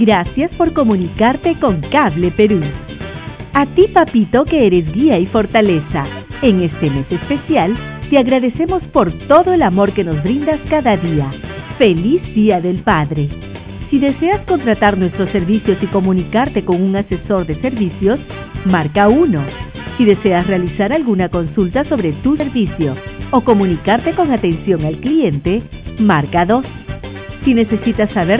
Gracias por comunicarte con Cable Perú. A ti, papito, que eres guía y fortaleza, en este mes especial, te agradecemos por todo el amor que nos brindas cada día. ¡Feliz Día del Padre! Si deseas contratar nuestros servicios y comunicarte con un asesor de servicios, marca 1. Si deseas realizar alguna consulta sobre tu servicio o comunicarte con atención al cliente, marca 2. Si necesitas saber...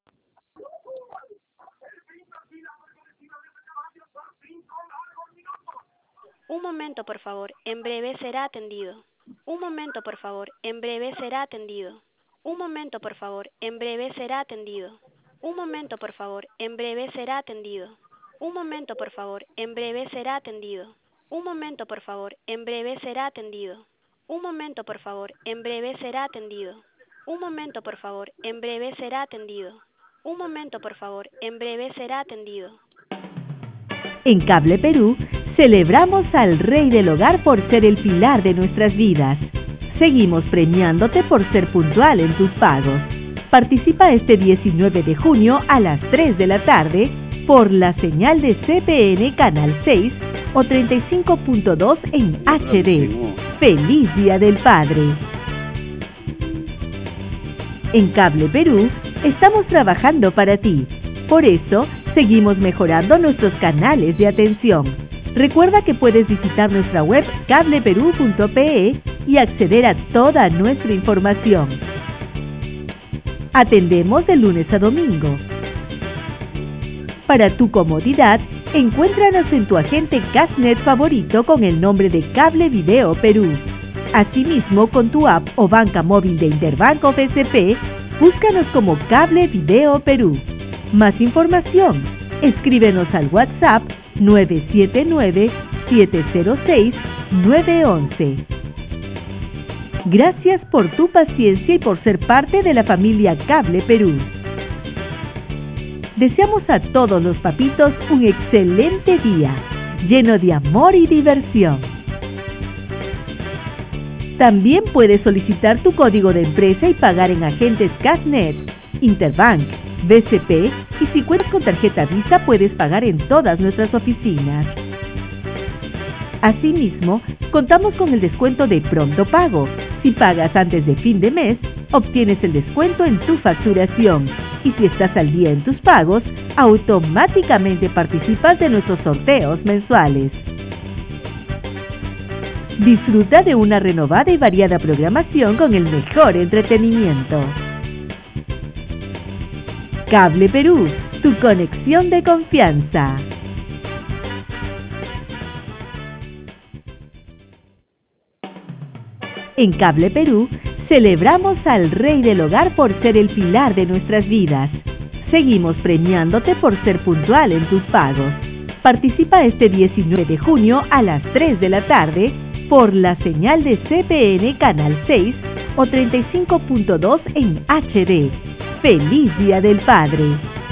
Un momento, por favor. En breve será atendido. Un momento, por favor. En breve será atendido. Un momento, por favor. En breve será atendido. Un momento, por favor. En breve será atendido. Un momento, por favor. En breve será atendido. Un momento, por favor. En breve será atendido. Un momento, por favor. En breve será atendido. Un momento, por favor. En breve será atendido. Un momento, por favor. En breve será atendido. En Cable Perú, celebramos al Rey del Hogar por ser el pilar de nuestras vidas. Seguimos premiándote por ser puntual en tus pagos. Participa este 19 de junio a las 3 de la tarde por la señal de CPN Canal 6 o 35.2 en HD. ¡Feliz Día del Padre! En Cable Perú, estamos trabajando para ti. Por eso, seguimos mejorando nuestros canales de atención. Recuerda que puedes visitar nuestra web cableperú.pe y acceder a toda nuestra información. Atendemos de lunes a domingo. Para tu comodidad, encuéntranos en tu agente Cashnet favorito con el nombre de Cable Video Perú. Asimismo, con tu app o banca móvil de Interbank o BCP, búscanos como Cable Video Perú. Más información, escríbenos al WhatsApp 979-706-911. Gracias por tu paciencia y por ser parte de la familia Cable Perú. Deseamos a todos los papitos un excelente día, lleno de amor y diversión. También puedes solicitar tu código de empresa y pagar en agentes Cashnet, Interbank, BCP, y si cuentas con tarjeta Visa puedes pagar en todas nuestras oficinas. Asimismo, contamos con el descuento de Pronto Pago. Si pagas antes de fin de mes, obtienes el descuento en tu facturación. Y si estás al día en tus pagos, automáticamente participas de nuestros sorteos mensuales. Disfruta de una renovada y variada programación con el mejor entretenimiento. Cable Perú, tu conexión de confianza. En Cable Perú, celebramos al Rey del Hogar por ser el pilar de nuestras vidas. Seguimos premiándote por ser puntual en tus pagos. Participa este 19 de junio a las 3 de la tarde por la señal de CPN Canal 6 o 35.2 en HD. ¡Feliz Día del Padre!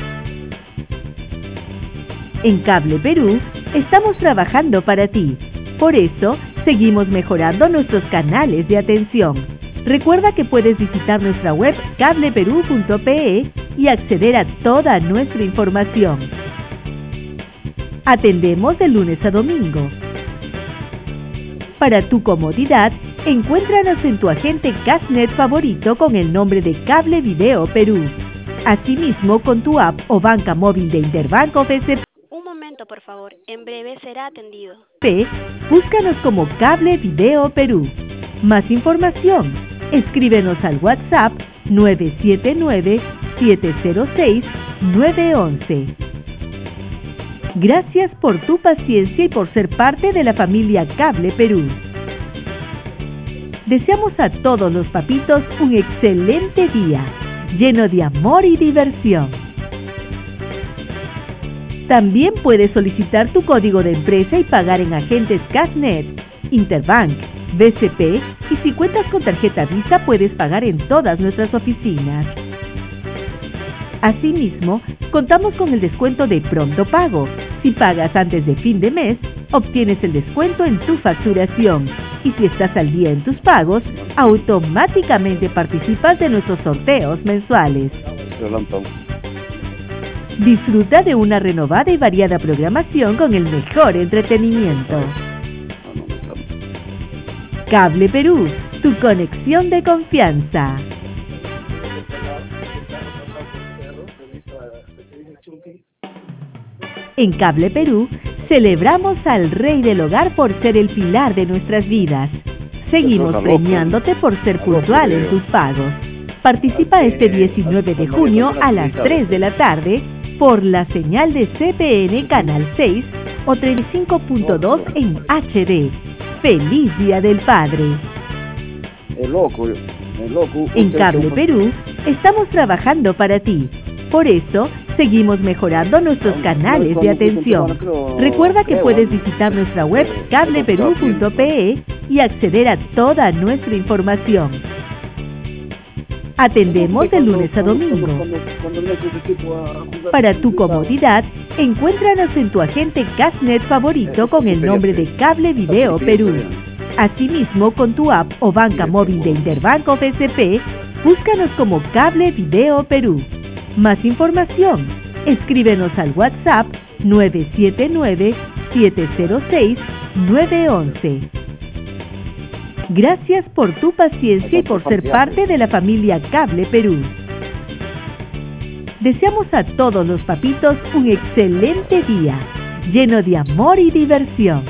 En Cable Perú, estamos trabajando para ti. Por eso, seguimos mejorando nuestros canales de atención. Recuerda que puedes visitar nuestra web cableperú.pe y acceder a toda nuestra información. Atendemos de lunes a domingo. Para tu comodidad, encuéntranos en tu agente Cashnet favorito con el nombre de Cable Video Perú. Asimismo, con tu app o banca móvil de Interbank o BCP. Un momento, por favor. En breve será atendido. Búscanos como Cable Video Perú. Más información, escríbenos al WhatsApp 979-706-911. Gracias por tu paciencia y por ser parte de la familia Cable Perú. Deseamos a todos los papitos un excelente día, lleno de amor y diversión. También puedes solicitar tu código de empresa y pagar en agentes Cashnet, Interbank, BCP, y si cuentas con tarjeta Visa puedes pagar en todas nuestras oficinas. Asimismo, contamos con el descuento de Pronto Pago. Si pagas antes de fin de mes, obtienes el descuento en tu facturación. Y si estás al día en tus pagos, automáticamente participas de nuestros sorteos mensuales. Disfruta de una renovada y variada programación con el mejor entretenimiento. Cable Perú, tu conexión de confianza. En Cable Perú, celebramos al Rey del Hogar por ser el pilar de nuestras vidas. Seguimos premiándote por ser puntual en tus pagos. Participa este 19 de junio a las 3 de la tarde por la señal de CPN Canal 6 o 35.2 en HD. ¡Feliz Día del Padre! En Cable Perú, estamos trabajando para ti. Por eso, seguimos mejorando nuestros canales de atención. Recuerda que puedes visitar nuestra web cableperú.pe y acceder a toda nuestra información. Atendemos de lunes a domingo. Para tu comodidad, encuéntranos en tu agente Cashnet favorito con el nombre de Cable Video Perú. Asimismo, con tu app o banca móvil de Interbank o BCP, búscanos como Cable Video Perú. Más información, escríbenos al WhatsApp 979-706-911. Gracias por tu paciencia y por ser parte de la familia Cable Perú. Deseamos a todos los papitos un excelente día, lleno de amor y diversión.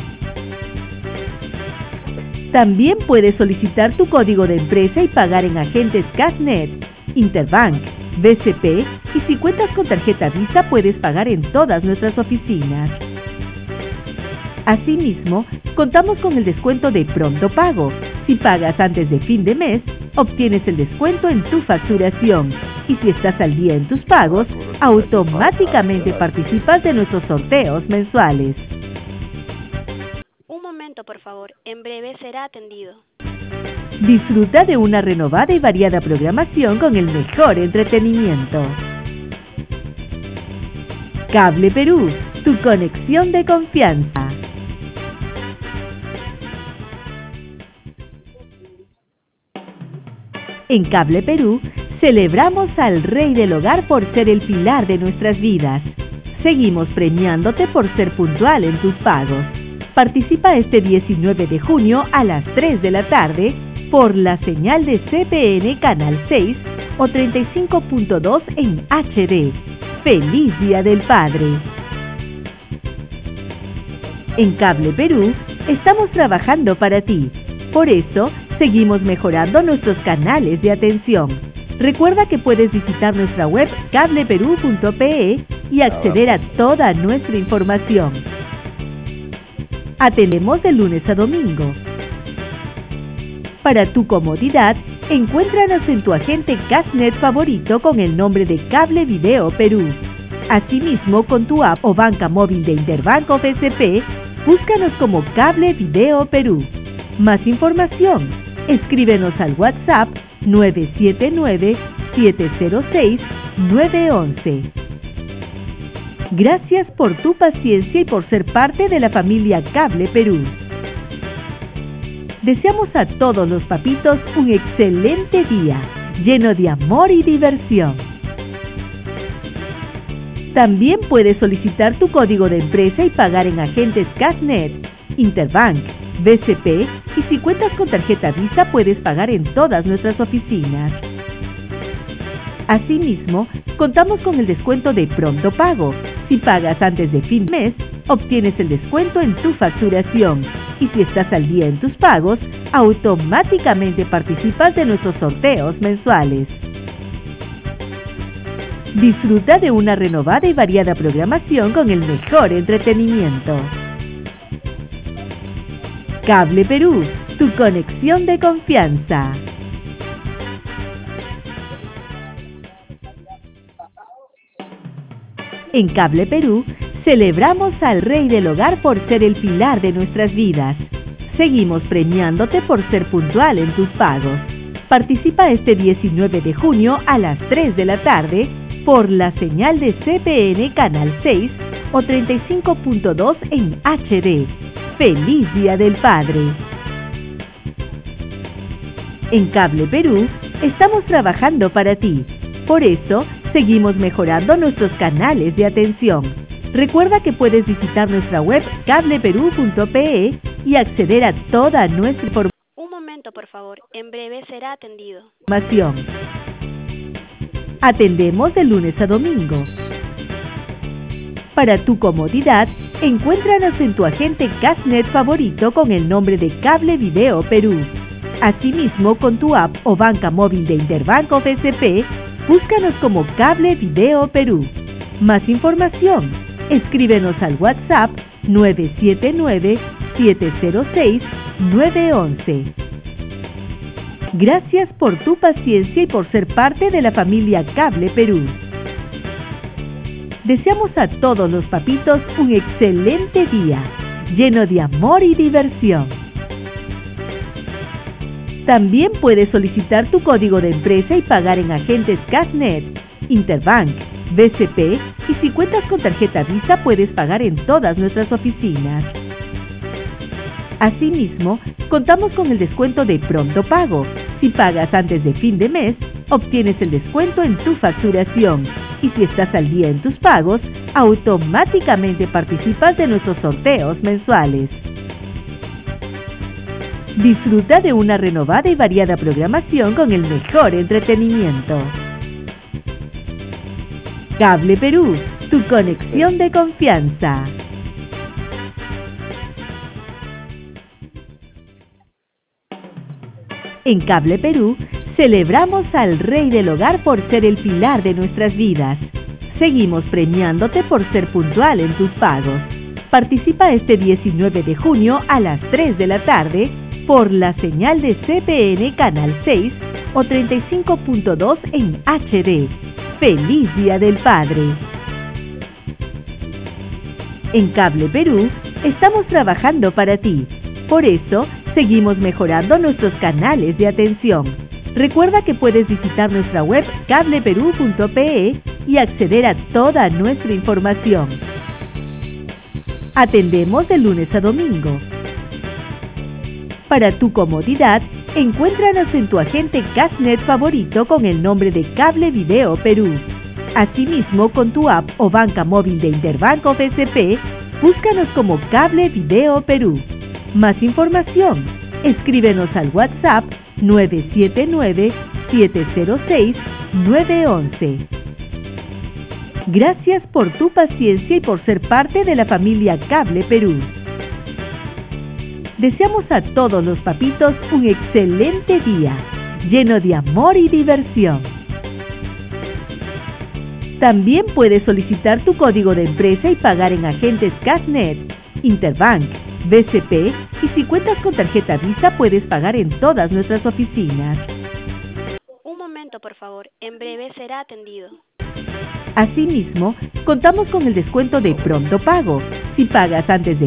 También puedes solicitar tu código de empresa y pagar en agentes Cashnet, Interbank, BCP, y si cuentas con tarjeta Visa puedes pagar en todas nuestras oficinas. Asimismo, contamos con el descuento de pronto pago. Si pagas antes de fin de mes, obtienes el descuento en tu facturación. Y si estás al día en tus pagos, automáticamente participas de nuestros sorteos mensuales. Un momento, por favor. En breve será atendido. Disfruta de una renovada y variada programación con el mejor entretenimiento. Cable Perú, tu conexión de confianza. En Cable Perú, celebramos al Rey del Hogar por ser el pilar de nuestras vidas. Seguimos premiándote por ser puntual en tus pagos. Participa este 19 de junio a las 3 de la tarde por la señal de CPN Canal 6 o 35.2 en HD. ¡Feliz Día del Padre! En Cable Perú, estamos trabajando para ti. Por eso, seguimos mejorando nuestros canales de atención. Recuerda que puedes visitar nuestra web cableperú.pe y acceder a toda nuestra información. Atendemos de lunes a domingo. Para tu comodidad, encuéntranos en tu agente Cashnet favorito con el nombre de Cable Video Perú. Asimismo, con tu app o banca móvil de Interbank o BCP, búscanos como Cable Video Perú. Más información, escríbenos al WhatsApp 979-706-911. Gracias por tu paciencia y por ser parte de la familia Cable Perú. Deseamos a todos los papitos un excelente día, lleno de amor y diversión. También puedes solicitar tu código de empresa y pagar en agentes Cashnet, Interbank, BCP, y si cuentas con tarjeta Visa puedes pagar en todas nuestras oficinas. Asimismo, contamos con el descuento de pronto pago. Si pagas antes de fin de mes, obtienes el descuento en tu facturación. Y si estás al día en tus pagos, automáticamente participas de nuestros sorteos mensuales. Disfruta de una renovada y variada programación con el mejor entretenimiento. Cable Perú, tu conexión de confianza. En Cable Perú, celebramos al Rey del Hogar por ser el pilar de nuestras vidas. Seguimos premiándote por ser puntual en tus pagos. Participa este 19 de junio a las 3 de la tarde por la señal de CPN Canal 6 o 35.2 en HD. ¡Feliz Día del Padre! En Cable Perú, estamos trabajando para ti. Por eso, seguimos mejorando nuestros canales de atención. Recuerda que puedes visitar nuestra web cableperú.pe y acceder a toda nuestra Un momento, por favor. En breve será atendido. información. Atendemos de lunes a domingo. Para tu comodidad, encuéntranos en tu agente Castnet favorito con el nombre de Cable Video Perú. Asimismo, con tu app o banca móvil de Interbank o BCP, búscanos como Cable Video Perú. Más información, escríbenos al WhatsApp 979-706-911. Gracias por tu paciencia y por ser parte de la familia Cable Perú. Deseamos a todos los papitos un excelente día, lleno de amor y diversión. También puedes solicitar tu código de empresa y pagar en agentes Castnet, Interbank, BCP y si cuentas con tarjeta Visa puedes pagar en todas nuestras oficinas. Asimismo, contamos con el descuento de Pronto Pago. Si pagas antes de fin de mes, obtienes el descuento en tu facturación. Y si estás al día en tus pagos, automáticamente participas de nuestros sorteos mensuales. Disfruta de una renovada y variada programación con el mejor entretenimiento. Cable Perú, tu conexión de confianza. En Cable Perú, celebramos al Rey del Hogar por ser el pilar de nuestras vidas. Seguimos premiándote por ser puntual en tus pagos. Participa este 19 de junio a las 3 de la tarde por la señal de CPN Canal 6 o 35.2 en HD. ¡Feliz Día del Padre! En Cable Perú, estamos trabajando para ti. Por eso, seguimos mejorando nuestros canales de atención. Recuerda que puedes visitar nuestra web cableperú.pe y acceder a toda nuestra información. Atendemos de lunes a domingo. Para tu comodidad, encuéntranos en tu agente Castnet favorito con el nombre de Cable Video Perú. Asimismo, con tu app o banca móvil de Interbank o BCP, búscanos como Cable Video Perú. Más información, escríbenos al WhatsApp 979-706-911. Gracias por tu paciencia y por ser parte de la familia Cable Perú. Deseamos a todos los papitos un excelente día, lleno de amor y diversión. También puedes solicitar tu código de empresa y pagar en agentes Castnet, Interbank, BCP y si cuentas con tarjeta Visa puedes pagar en todas nuestras oficinas. Un momento, por favor. En breve será atendido. Asimismo, contamos con el descuento de Pronto Pago. Si pagas antes de